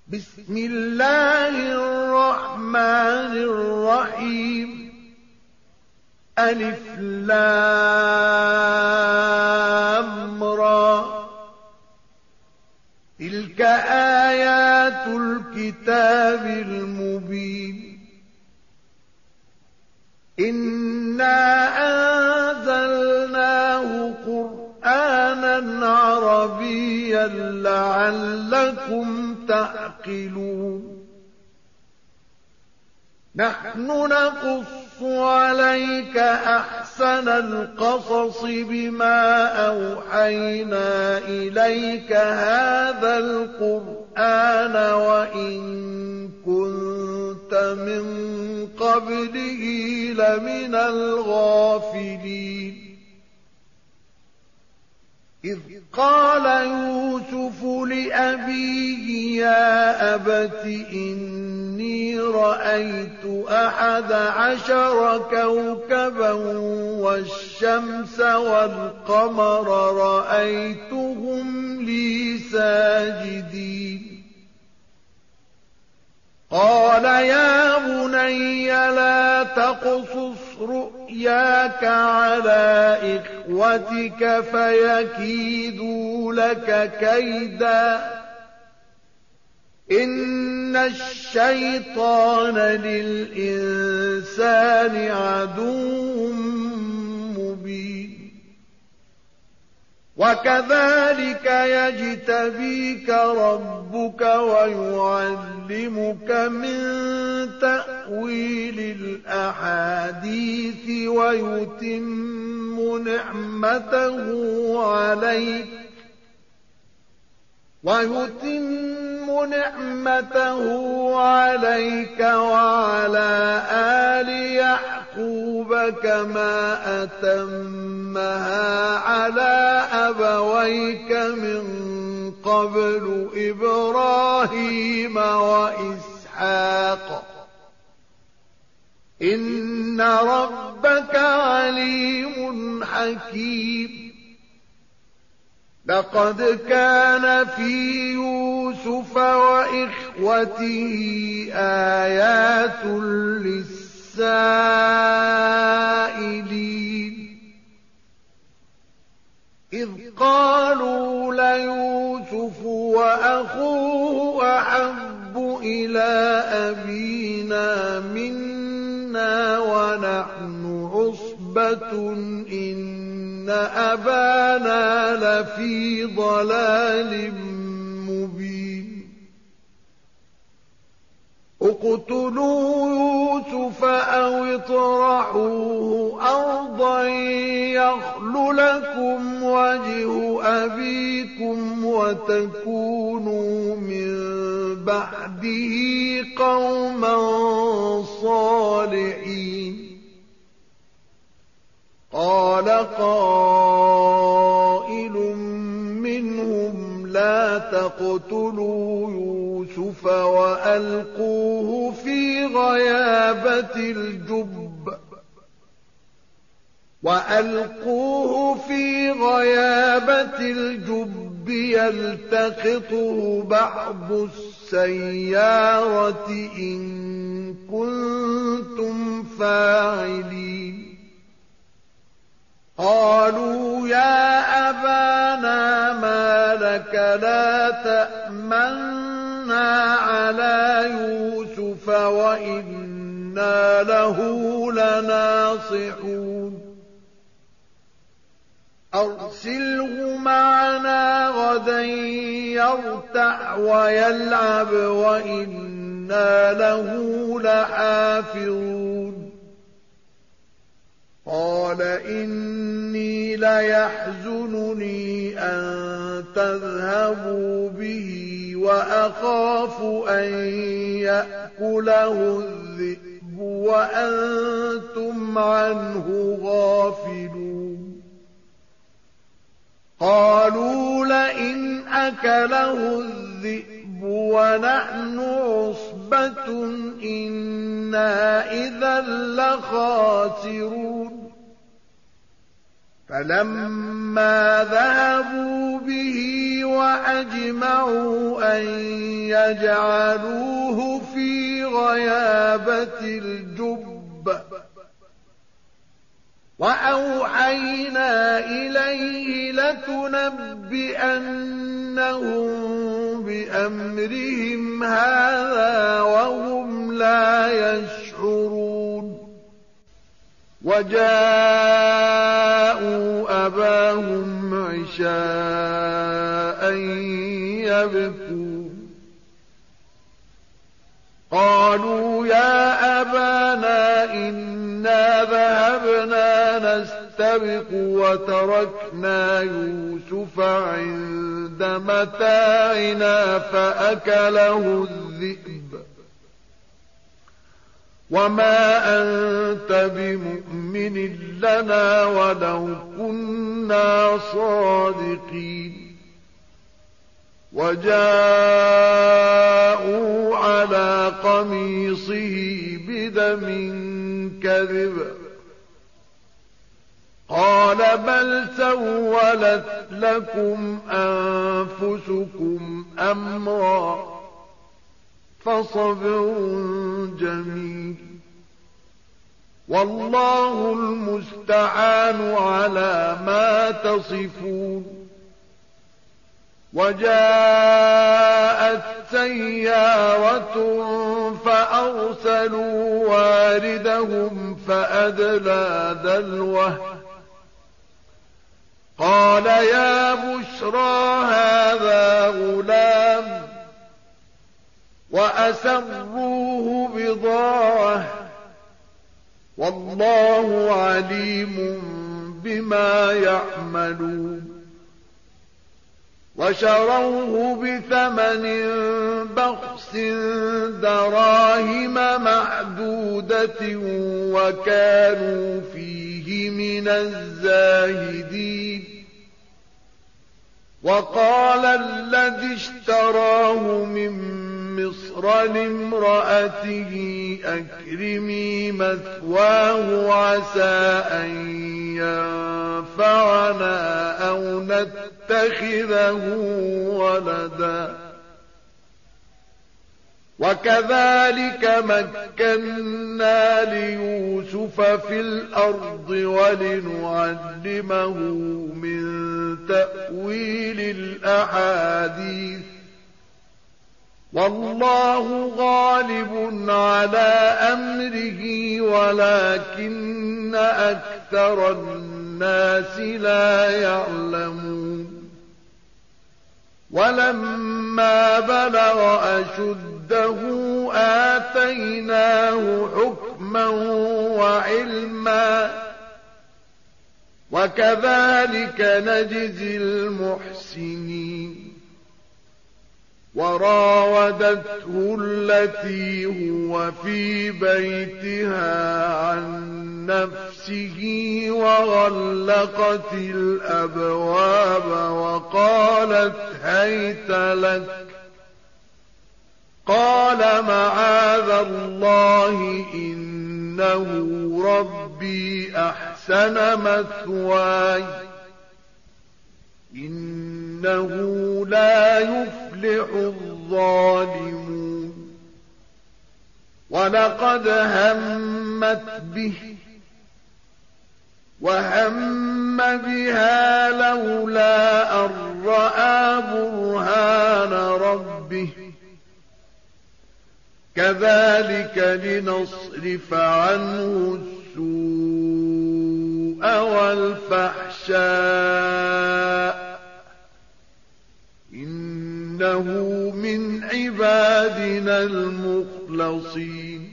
بسم الله الرحمن الرحيم ألف لام را تلك آيات الكتاب المبين إنا أنزلناه قرآنا عربيا لعلكم تعقلون نحن نقص عليك أحسن القصص بما أوحينا إليك هذا القرآن وإن كنت من قبله لمن الغافلين إذ قال يوسف لأبيه يا أبت إني رأيت 11 كوكبا والشمس والقمر رأيتهم لي ساجدين قال يا بني لا تقصص رؤياك على إخوتك فيكيدوا لك كيدا إن الشيطان للإنسان عدو مبين وكذلك يجتبيك ربك ويعلمك من تأويل الأحاديث ويتم نعمته عليك وعلى آل يعقوب كما أتمها على أبويك من قبل إبراهيم وإسحاق إن ربك عليم حكيم لقد كان في يوسف وإخوته آيات للسائلين إذ قالوا ليوسف وأخوه أحب إلى أبينا منا ونحن عصبة إن أبانا لفي ضلال مبين اقتلوا يوسف أو اطرحوه أرضا يخل لكم وجه أبيكم وتكونوا من بعده قوما صالحين قال قائل منهم لا تقتلوا يوسف وألقوه في غيابة الجب يلتقطه بعض السيارة إن كنتم فاعلين قالوا يا أبانا ما لك لا تأمنا على يوسف وإنا له لناصحون أرسله معنا غدا يرتع ويلعب وإنا له لحافظون قال إني ليحزنني أن تذهبوا به وأخاف أن يأكله الذئب وأنتم عنه غافلون قالوا لئن أكله الذئب ونحن عصبة إنا إذا لخاسرون فلما ذهبوا به وأجمعوا أن يجعلوه في غيابة الجب وأوحينا إليه لتنبئنهم بأمرهم هذا وهم لا يشعرون وجاءوا أباهم عشاء يبكون قالوا يا أبانا إنا ذهبنا نستبق وتركنا يوسف عند متاعنا فأكله الذئب وما أنت بمؤمن لنا ولو كنا صادقين وجاءوا على قميصه بدم كذب قال بل سولت لكم أنفسكم أمرا فصبر جميل والله المستعان على ما تصفون وجاءت سيارة فأرسلوا واردهم فأدلى دلوه قال يا بشرى هذا غلام وأسروه بضاعة والله عليم بما يعملون وشروه بثمن بخس دراهم معدودة وكانوا فيه من الزاهدين وقال الذي اشتراه من مصر لامرأته أكرمي مثواه عسى أن ينفعنا أو نتخذه ولدا وكذلك مكنا ليوسف في الأرض ولنعلمه من تأويل الأحاديث والله غالب على أمره ولكن أكثر الناس لا يعلمون ولما بلغ أشده آتيناه حكما وعلما وكذلك نجزي المحسنين وراودته التي هو في بيتها عن نفسه وغلقت الأبواب وقالت هيت لك قال معاذ الله إنه ربي أحسن مثواي إنه لا يفلح الظالمون ولقد همت به وهم بها لولا أن رأى برهان ربه كذلك لنصرف عنه السوء والفحشاء إنه من عبادنا المخلصين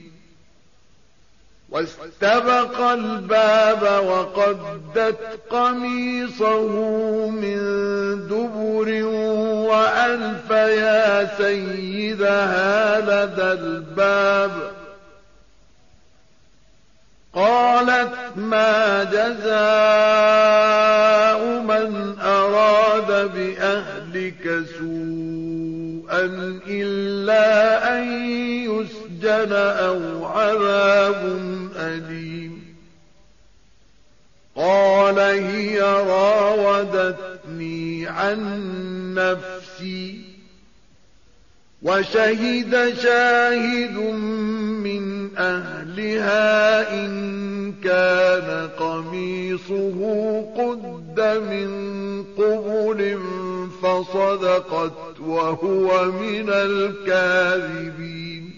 واستبق الباب وقدت قميصه من دبر وألف يا سيدها لدى الباب قالت ما جزاء من أراد بأهلك سوءا إلا أن يسجن أو عذاب أليم قال هي راودتني عن نفسي وشهد شاهد من أهلها إن كان قميصه قد من قبل فصدقت وهو من الكاذبين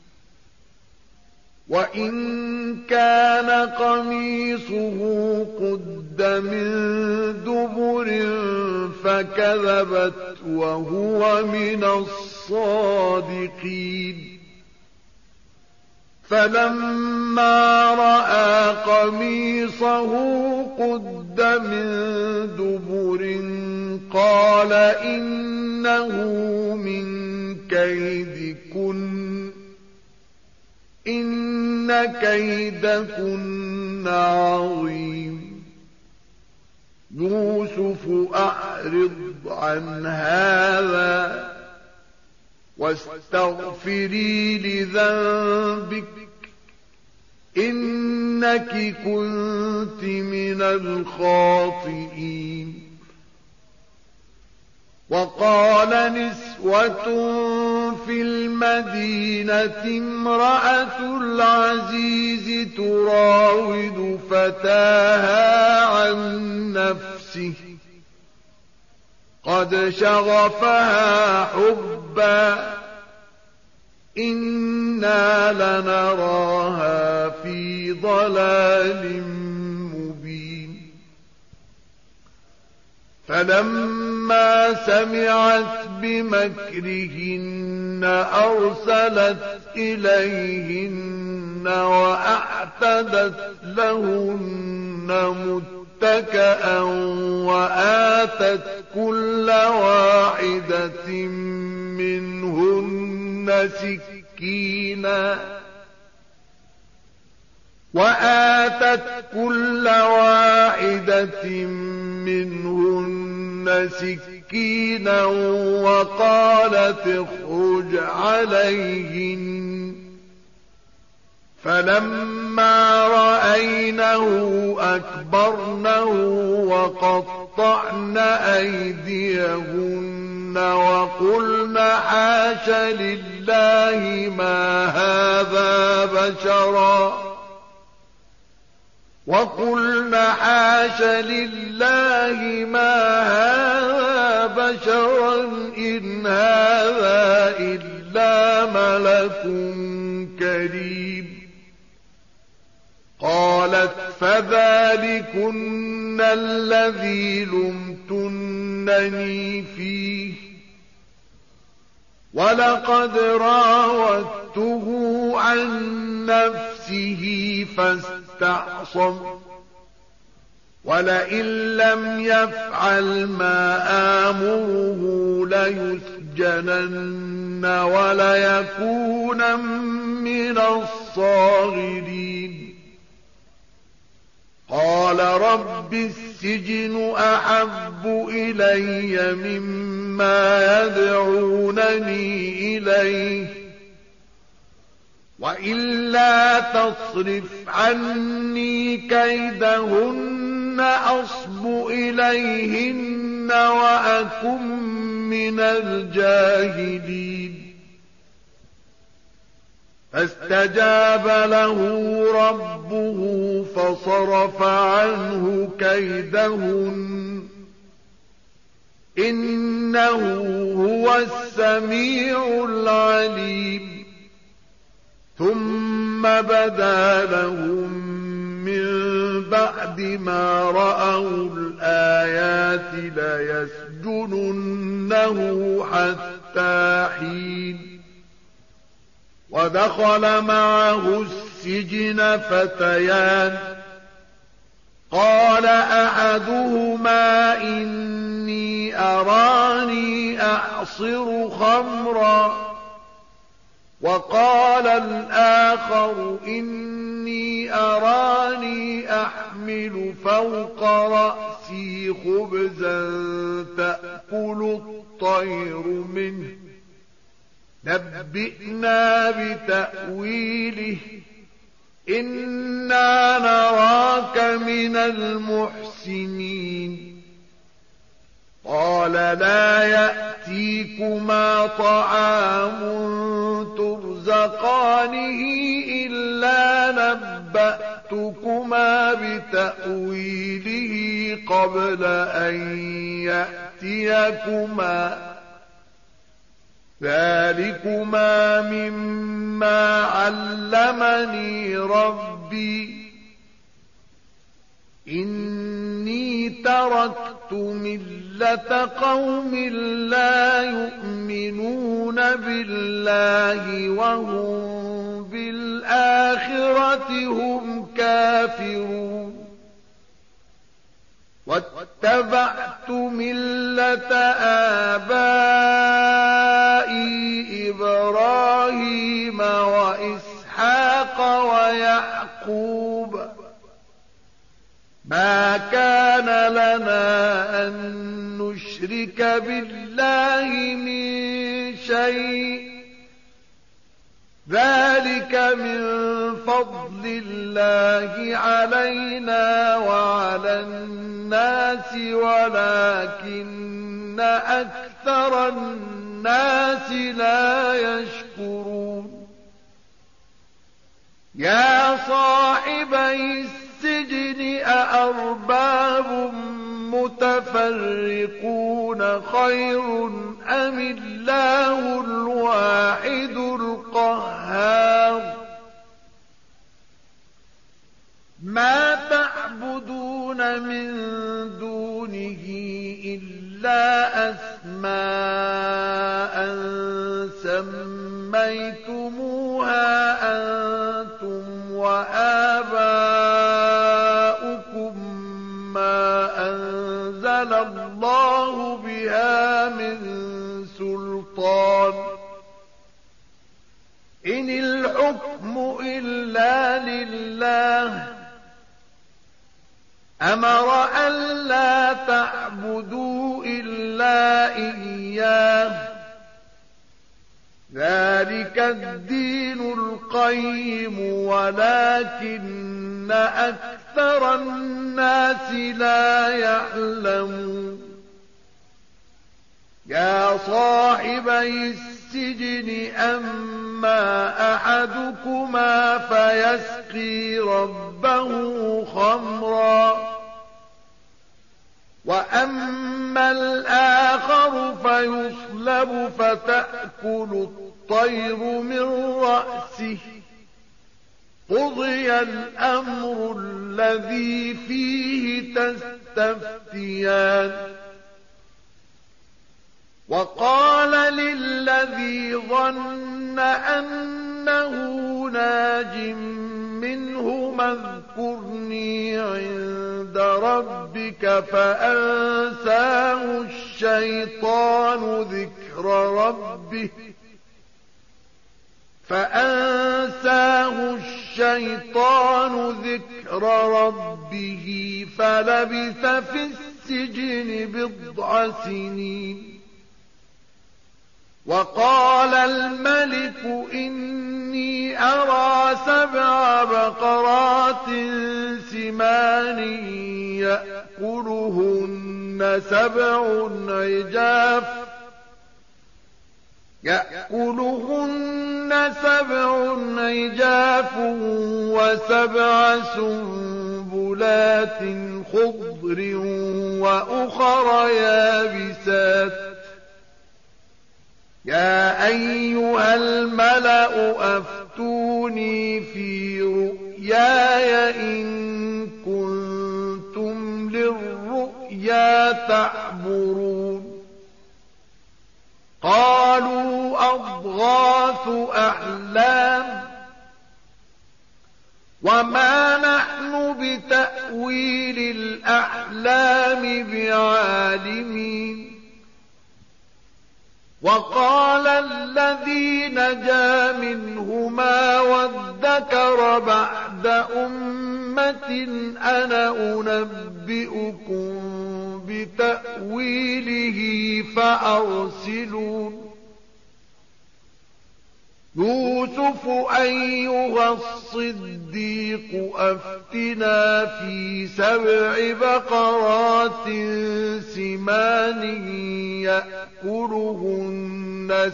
وإن كان قميصه قد من دبر فكذبت وهو من الصادقين فلما رأى قميصه قد من دبر قال إنه من كيدكن إن كيدكن عظيم يوسف أعرض عن هذا واستغفري لذنبك إنك كنت من الخاطئين وقال نسوة في المدينة امرأة العزيز تراود فتاها عن نفسه قد شغفها حبا إنا لنراها في ضلال مبين فلما سمعت بمكرهن أرسلت إليهن وأعتدت لهن متكئا وآتت كل واحدة منهن سكينا وقالت اخرج عليهن فلما رأينه أكبرنه وقطعن أيديهن وقلن حاش لله ما هذا بشرا إن هذا إلا ملك كريم قالت فذلكن الذي لمتنني فيه ولقد راودته عن نفسه فاستعصم ولئن لم يفعل ما آمره ليسجنن وليكونن من الصاغرين قال رب السجن أحب إلي مما يدعونني إليه وإلا تصرف عني كيدهن أصب إليهن وأكن من الجاهلين فاستجاب له ربه فصرف عنه كيدهن إنه هو السميع العليم ثم بدا لهم من بعد ما رأوا الآيات ليسجننه حتى حين ودخل معه السجن فتيان قال أحدهما إني أراني أعصر خمرا وقال الآخر إني أراني أحمل فوق رأسي خبزا تأكل الطير منه نبئنا بتأويله إنا نراك من المحسنين قال لا يأتيكما طعام ترزقانه إلا نبأتكما بتأويله قبل أن يأتيكما ذلكما مما علمني ربي إني تركت ملة قوم لا يؤمنون بالله وهم بالآخرة هم كافرون واتبعت ملة آبائي إبراهيم وإسحاق ويعقوب ما كان لنا أن نشرك بالله من شيء ذلك من فضل الله علينا وعلى الناس ولكن أكثر الناس لا يشكرون يا صاحبي السجن أأرباب متفرقون خير أم الله الواحد القهار ما تعبدون من دونه إلا أسماء سميتموها أنتم وآباؤكم ما أنزل الله بها من سلطان إن الحكم إلا لله أمر ألا تعبدوا إلا إياه ذلك الدين القيم ولكن أكثر الناس لا يعلمون يا صاحبي السجن أما أحدكما فيسقي ربه خمرا وأما الآخر فيصلب فتأكل الطير من رأسه قضي الأمر الذي فيه تستفتيان وقال للذي ظن أنه ناج منه اذكرني عند ربك فأنساه الشيطان ذكر ربه فلبث في السجن بضع سنين وقال الملك إني أرى 7 بقرات سمان يأكلهن 7 عجاف و7 سنبلات خضر وأخر يابسات يا أيها الملأ أفتوني في رؤياي إن كنتم للرؤيا تعبرون قالوا أضغاث أحلام وما نحن بتأويل الأحلام بعالمين وقال الذي نجا منهما وادكر بعد أمة أنا أنبئكم بتأويله فأرسلون يوسف أيها الصديق أفتنا في 7 بقرات سمان يأكلهن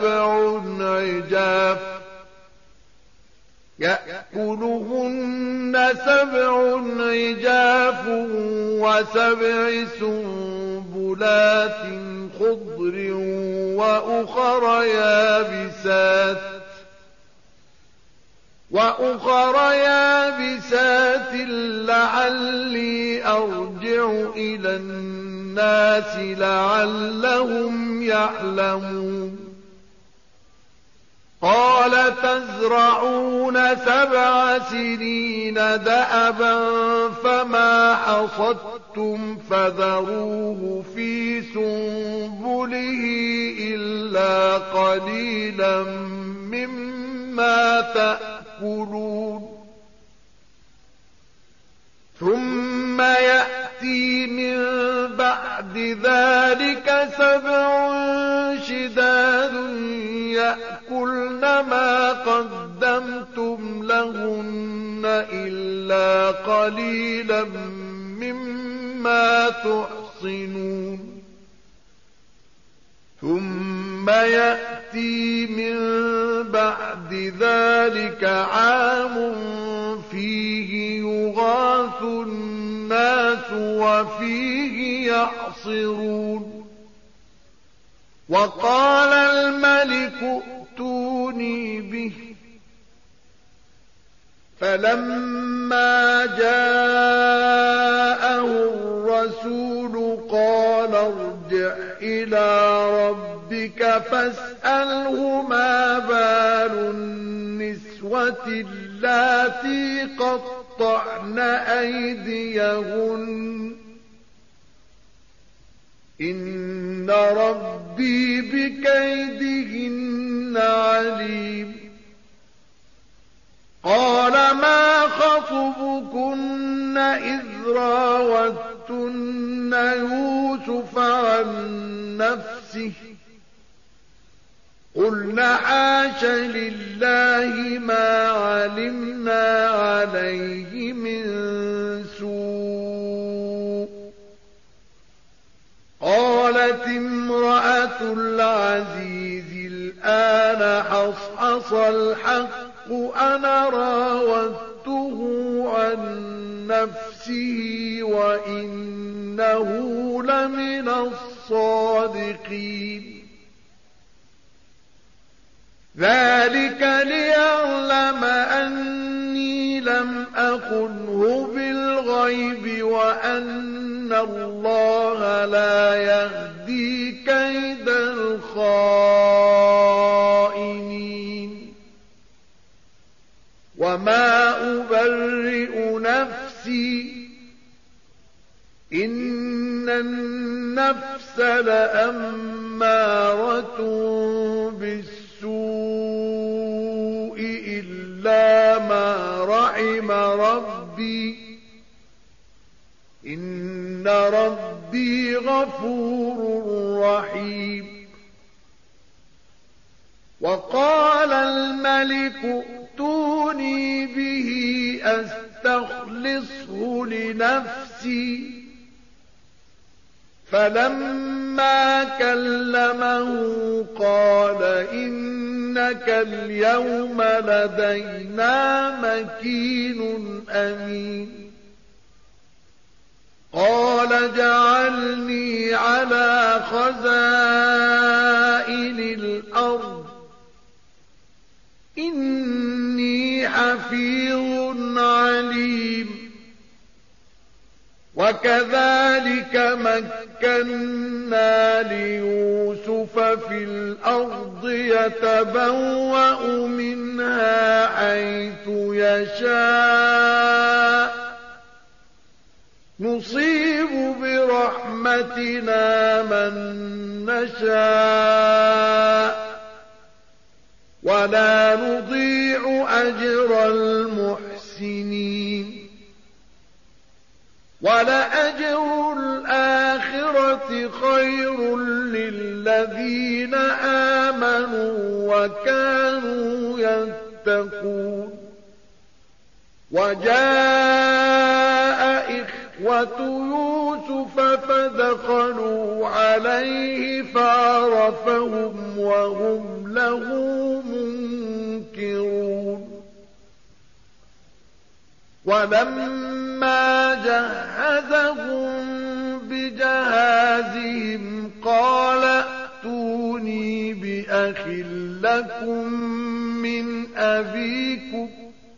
7 عجاف و7 سنبلات خضر وأخر يابسات لعلي أرجع إلى الناس لعلهم يعلمون قال تزرعون 7 سنين دأبا فما حصدتم فذروه في سنبله إلا قليلا مما تأكلون ثم يأتي من بعد ذلك 7 شداد يأكلن ما قدمتم لهن إلا قليلا مما تحصنون ثم يأتي من بعد ذلك عام فيه يغاث الناس وفيه يعصرون وقال الملك ائتوني به فلما جاءه الرسول قال ارجع إلى ربك فاسأله ما بال النسوة اللاتي قطعن أيديهن إن ربي بكيدهن عليم قال ما خطبكن إذ راوتن يوسف عن نفسه قلنا حاش لله ما علمنا عليه من سوء قالت امرأة العزيز الآن حصحص الحق أنا راودته عن نفسه وإنه لمن الصادقين ذلك ليعلم أني لم أخنه بالغيب وأن الله لا يهدي كيد الخائنين وما أبرئ نفسي إن النفس لأمارة بالسوء إلا ما رحم ربي إن ربي غفور رحيم وقال الملك ائتوني به أستخلصه لنفسي فلما كلمه قال إنك اليوم لدينا مكين أمين قال جعلني على خزائن الأرض إني حفيظ عليم وكذلك مكنا ليوسف في الأرض يتبوأ منها حيث يشاء نصيب برحمتنا من نشاء ولا نضيع أجر المحسنين ولأجر الآخرة الآخرة خير للذين آمنوا وكانوا يتقون وجاء إخوة يوسف فدخلوا عليه فعرفهم وهم له منكرون ولما جهزهم بجهازهم قال ائتوني بأخ لكم من أبيكم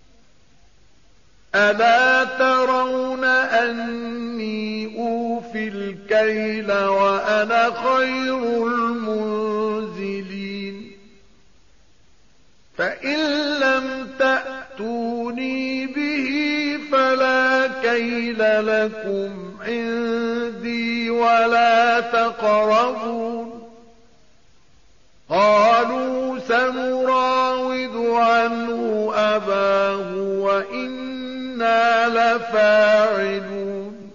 ألا ترون أني أوفي الكيل وأنا خير المنزلين فإن لم تأتوني به فلا كيل لكم عندي ولا تقربون قالوا سنراود عنه أباه وإنا لفاعلون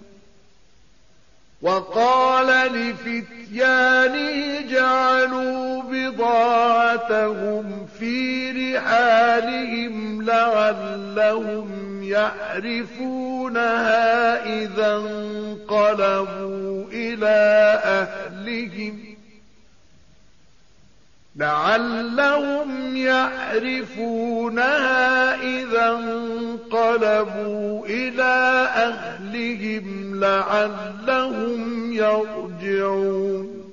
وقال لفتيانه جعلوا بضاعتهم في رحالهم لعلهم يعرفونها إذا انقلبوا إلى أهلهم لعلهم يرجعون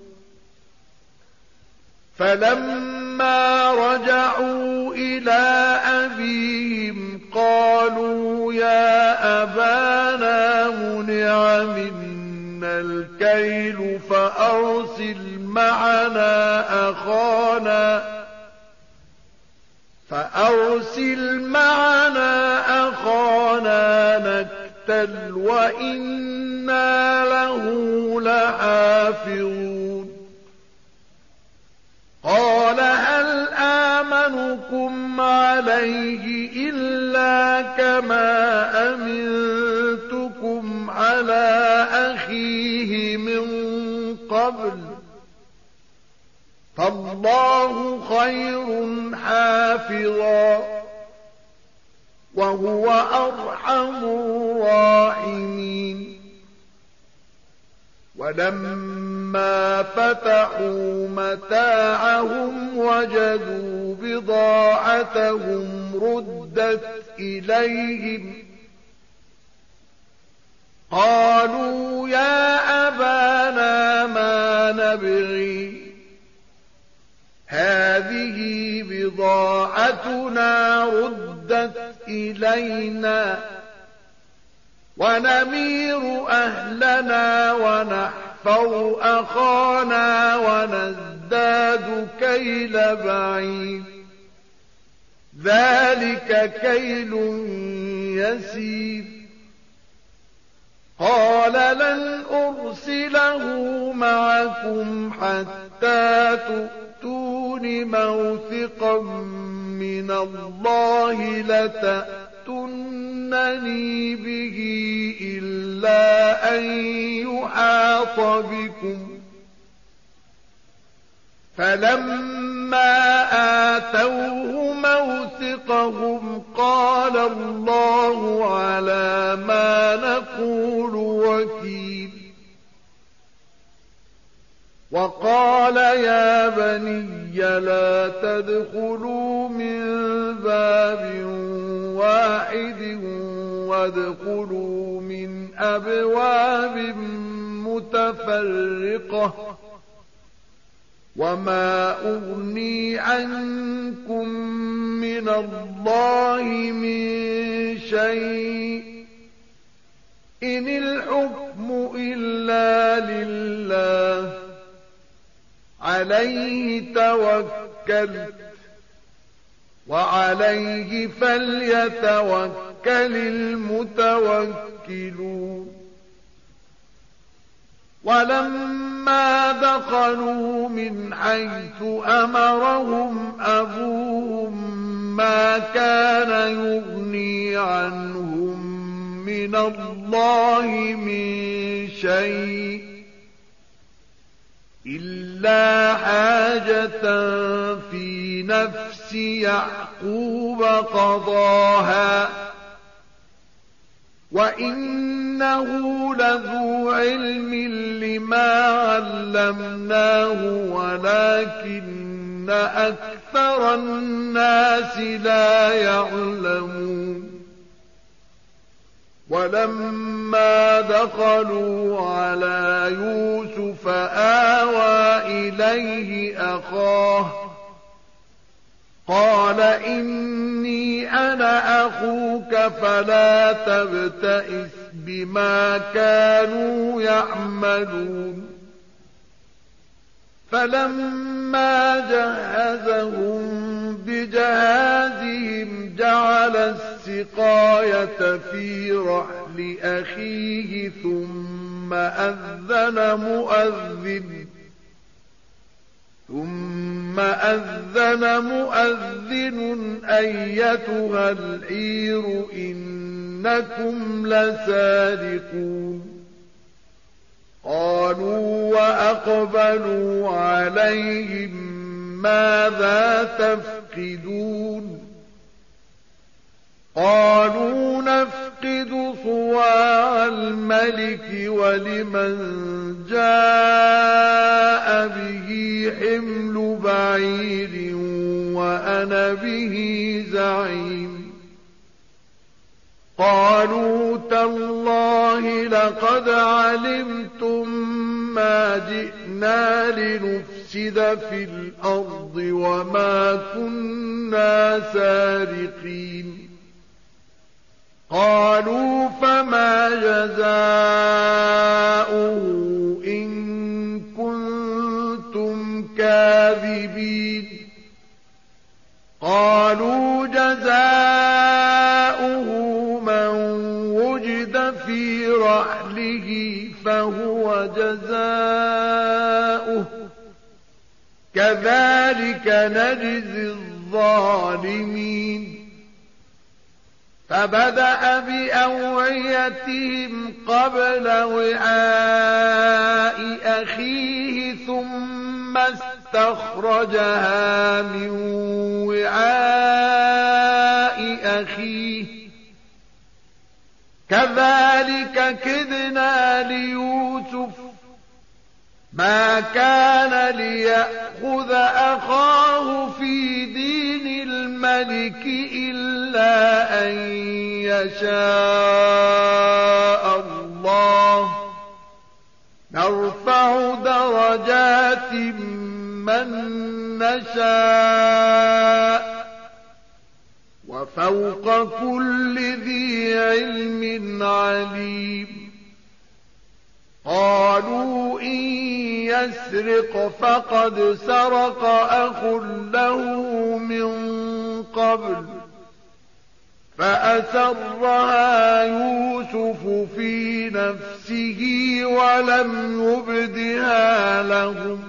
فلما رجعوا إلى أبيهم قالوا يا أبانا منع منا الكيل فأرسل معنا أخانا نكتل وإنا له لحافظون قال هل آمنكم عليه إلا كما أمنتكم على أخيه من قبل فالله خير حافظا وهو أرحم الراحمين ولما فتحوا متاعهم وجدوا بضاعتهم ردت إليهم قالوا يا أبانا ما نبغي هذه بضاعتنا ردت إلينا ونمير أهلنا ونحفظ أخانا ونزداد كيل بعيد ذلك كيل يسير قال لن أرسله معكم حتى تؤتون موثقا من الله لتأتونني به إلا أن يحاط بكم فلما آتوه موثقهم قال الله على ما نقول وكيل وقال يا بني لا تدخلوا من باب واحد وادخلوا من أبواب متفرقة وما أغني عنكم من الله من شيء إن الحكم إلا لله عليه توكلت وعليه فليتوكل المتوكلون ولما دخلوا من حيث أمرهم أبوهم ما كان يغني عنهم من الله من شيء إلا حاجة في نفس يعقوب قضاها وإنه لذو علم لما علمناه ولكن أكثر الناس لا يعلمون ولما دخلوا على يوسف آوى إليه أخاه قال إني أنا أخوك فلا تبتئس بما كانوا يعملون فلما جهزهم بجهازهم جعل السقاية في رحل أخيه ثم أذن مؤذن أيتها العير إنكم لسارقون قالوا وأقبلوا عليهم ماذا تفقدون قالوا نفقد صواع الملك ولمن جاء به حمل بعير وأنا به زعيم قالوا تالله لقد علمتم ما جئنا لنفسد في الأرض وما كنا سارقين قالوا فما جزاؤه إن كنتم كاذبين قالوا جزاؤه من وجد في رحله فهو جزاؤه كذلك نجزي الظالمين فبدأ بأوعيتهم قبل وعاء أخيه ثم استخرجها من وعاء أخيه كذلك كدنا ليوسف ما كان ليأخذ أخاه في دين الملك إلا أن يشاء الله نرفع درجات من نشاء وفوق كل ذي علم عليم قالوا إن يسرق فقد سرق أخ له من قبل فأسرها يوسف في نفسه ولم يبدها لهم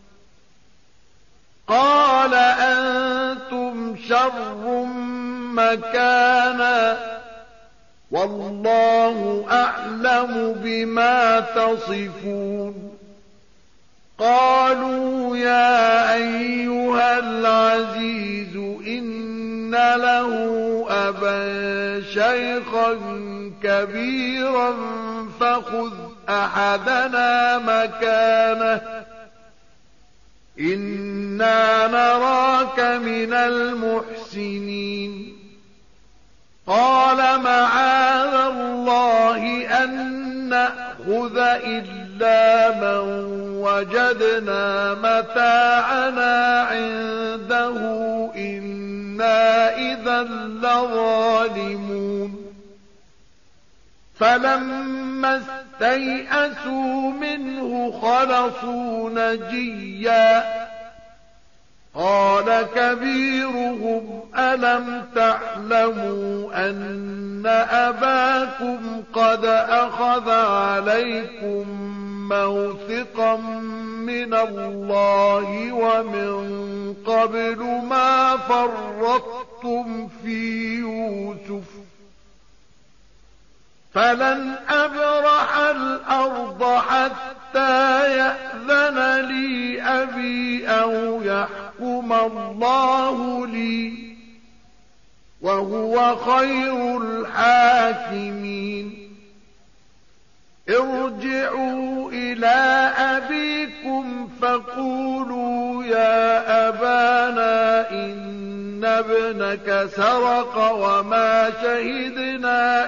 قال أنتم شر مكانا والله أعلم بما تصفون قالوا يا أيها العزيز إن له أبا شيخا كبيرا فخذ أحدنا مكانه إنا نراك من المحسنين قال معاذ الله أن نأخذ إلا من وجدنا متاعنا عنده إنا إذا لظالمون فلما استيئسوا منه خلصوا نجيا قال كبيرهم ألم تعلموا أن أباكم قد أخذ عليكم موثقا من الله ومن قبل ما فرطتم في يوسف فلن أبرح الأرض حتى حتى يأذن لي أبي أو يحكم الله لي وهو خير الحاكمين ارجعوا إلى أبيكم فقولوا يا أبانا إن ابنك سرق وما شهدنا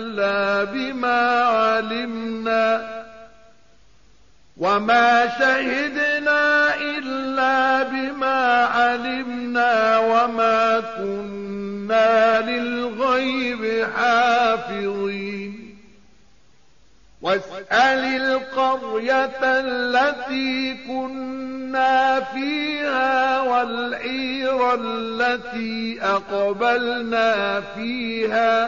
إلا بما علمنا وما كنا للغيب حافظين واسأل القرية التي كنا فيها والعير التي أقبلنا فيها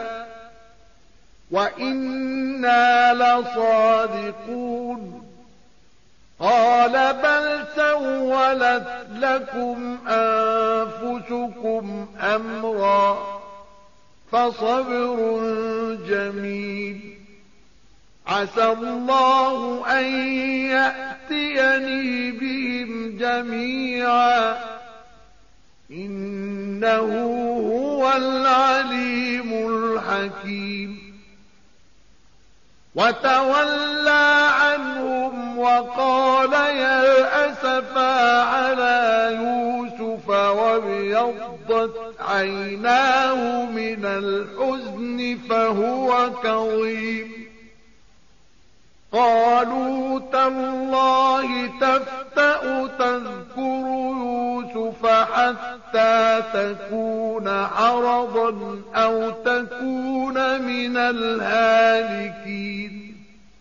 وإنا لصادقون قال بل سولت لكم أنفسكم أمرا فصبر جميل عسى الله أن يأتيني بهم جميعا إنه هو العليم الحكيم وتولى عنهم وقال يا أسفا على يوسف وابيضت عيناه من الحزن فهو كظيم قالوا تالله تفتأ تذكر يوسف حتى تكون حرضا أو تكون من الهالكين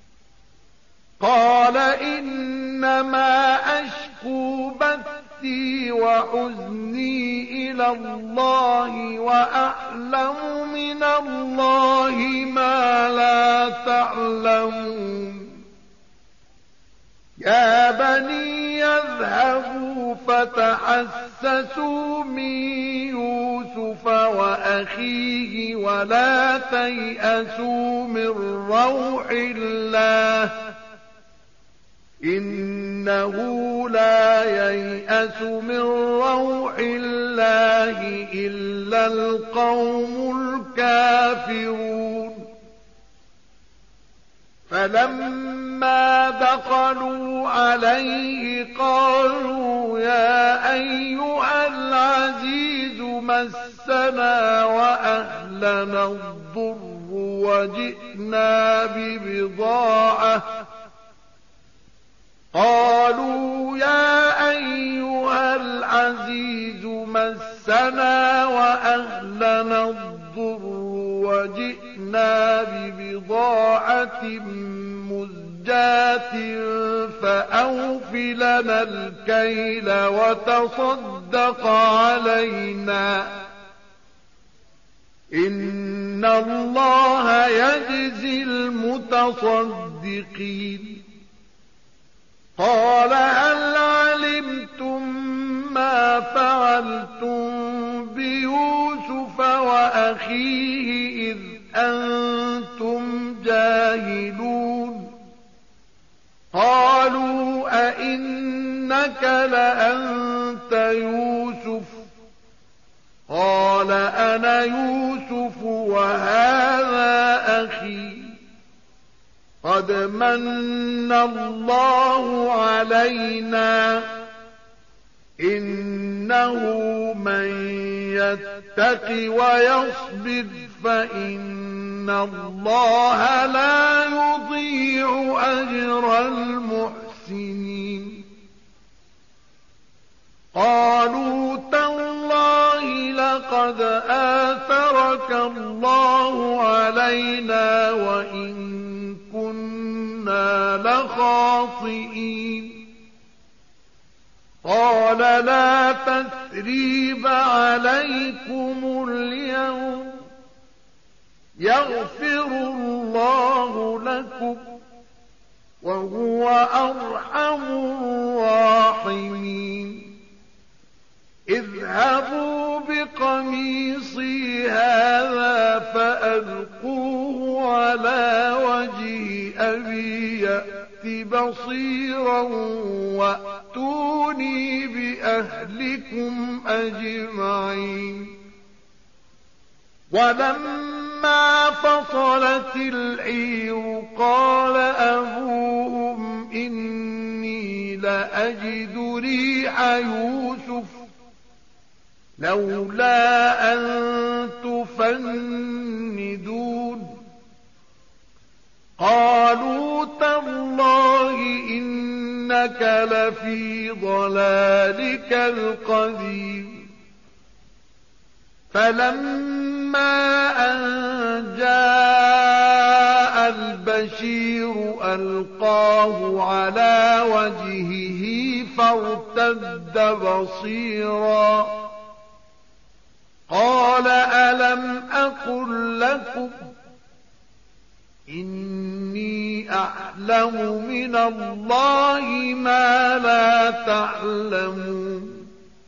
قال إنما أشكو بثي وحزني إلى الله وأعلم من الله ما لا تعلمون يا بني يذهبوا فتحسسوا من يوسف وأخيه ولا تيأسوا من روح الله إنه لا ييأس من روح الله إلا القوم الكافرون فلما دخلوا عليه قالوا يا أيها العزيز مسنا وأهلنا الضر وجئنا ببضاعة قالوا يا أيها العزيز مسنا وأهلنا الضر وجئنا ببضاعة مزجاة فأوف لنا الكيل وتصدق علينا إن الله يجزي المتصدقين قال هل علمتم ما فعلتم بيوسف وأخيه إذ أنتم جاهلون قالوا أئنك لأنت يوسف قال أنا يوسف وهذا أخي قد من الله علينا إنه من يتق ويصبر فإن الله لا يضيع أجر المحسنين قالوا تالله لقد آثرك الله علينا وإن كنا لخاطئين قال لا تثريب عليكم اليوم يغفر الله لكم وهو أرحم الراحمين اذهبوا بقميصي هذا فألقوه على وجه أبي يأت بصيرا بصيرا وأتوني بأهلكم أجمعين. ولما فصلت العير قال أبوهم إني لأجد ريح يوسف لولا أن تفندون. قالوا تالله إنك لفي ضلالك القديم. فلما أن جاء البشير ألقاه على وجهه فارتد بصيرا قال ألم أقل لكم إني أعلم من الله ما لا تعلمون.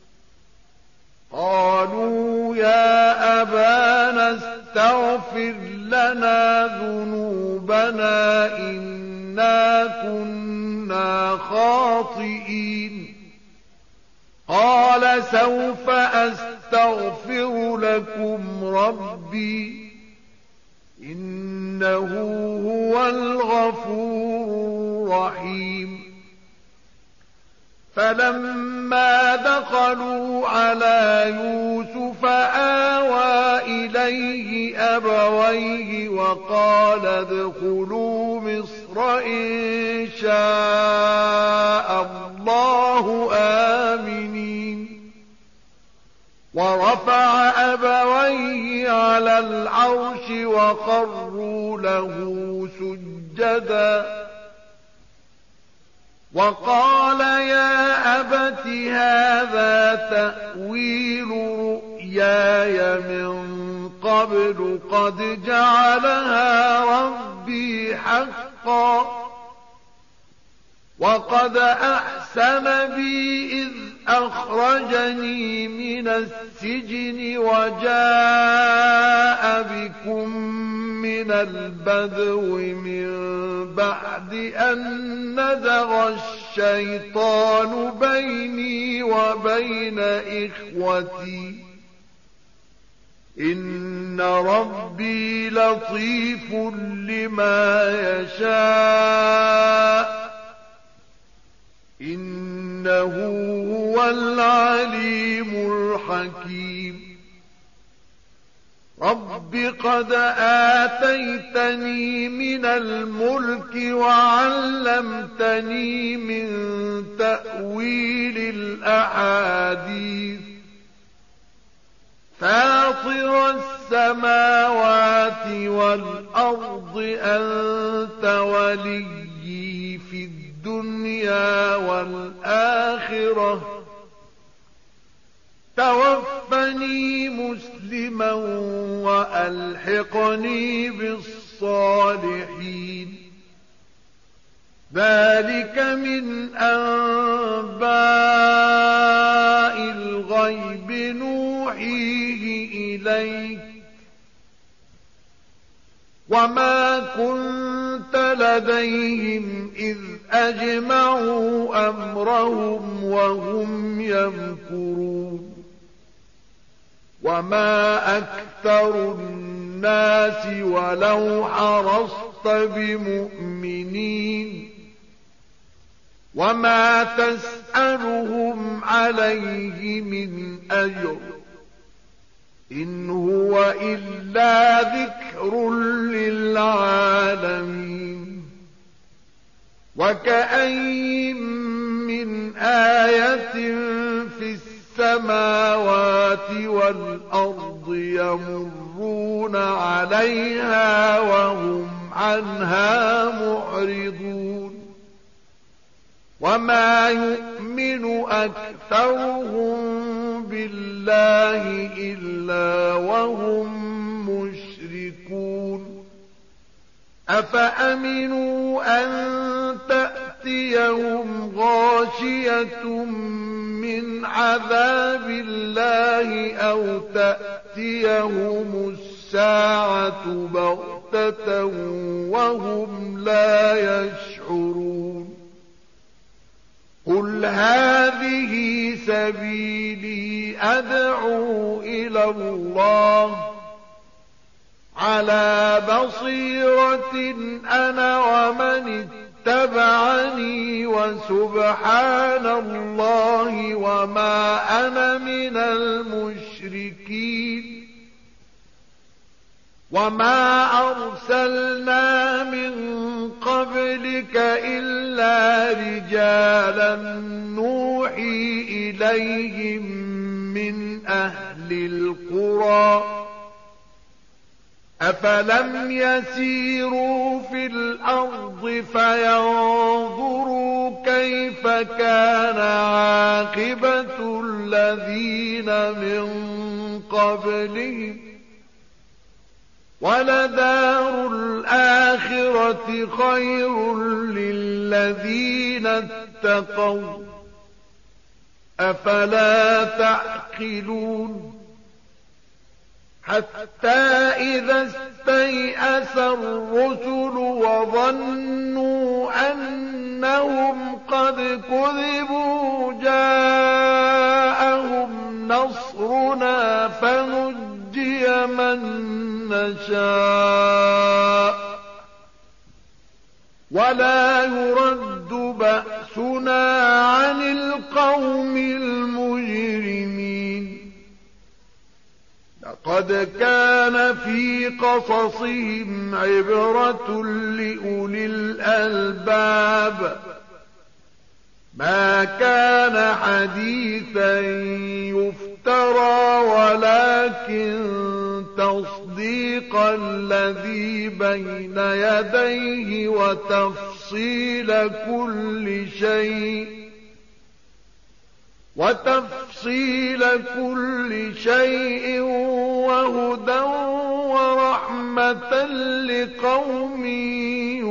قالوا يا أبانا استغفر لنا ذنوبنا إنا كنا خاطئين. قال سوف أستغفر لكم ربي إنه هو الغفور الرحيم. فلما دخلوا على يوسف آوى إليه أبويه وقال ادخلوا مصر إن شاء الله آمنين. ورفع أبويه على العرش وخروا له سجدا وقال يا أبت هذا تأويل رؤياي من قبل قد جعلها ربي حقا وقد أحسن بي إذ أخرجني من السجن وجاء بكم من البدو من بعد أن نزغ الشيطان بيني وبين إخوتي إن ربي لطيف لما يشاء إنه هو العليم الحكيم. رب قد آتيتني من الملك وعلمتني من تأويل الأحاديث فاطر السماوات والأرض أنت وليي في الدنيا والآخرة توفني مسلما وألحقني بالصالحين. ذلك من أنباء الغيب نوحيه إليك وما كنت لديهم إذ أجمعوا أمرهم وهم يمكرون. وما أكثر الناس ولو حرصت بمؤمنين وما تسألهم عليه من أجر إن هو إلا ذكر للعالمين. وكأين من آية في السماوات والأرض يمرون عليها وهم عنها معرضون. وما يؤمن أكثرهم بالله إلا وهم مشركون. أفأمنوا أن تأتيهم غاشية من عذاب الله أو تأتيهم الساعة بغتة وهم لا يشعرون. قل هذه سبيلي أدعو إلى الله على بصيرة أنا ومن اتبعني وسبحان الله وما أنا من المشركين وما أرسلنا من قبلك إلا رجالا نوحي إليهم من أهل القرى أفلم يسيروا في الأرض فينظروا كيف كان عاقبة الذين من قبلهم ولدار الآخرة خير للذين اتقوا أفلا تعقلون حتى إذا استيأس الرسل وظنوا أنهم قد كذبوا جاءهم نصرنا فنجي من نشاء ولا يرد بأسنا عن القوم المجرمين لقد كان في قصصهم عبرة لأولي الألباب ما كان حديثا يفترى ولكن تصديق الذي بين يديه وتفصيل كل شيء وهدى ورحمة لقوم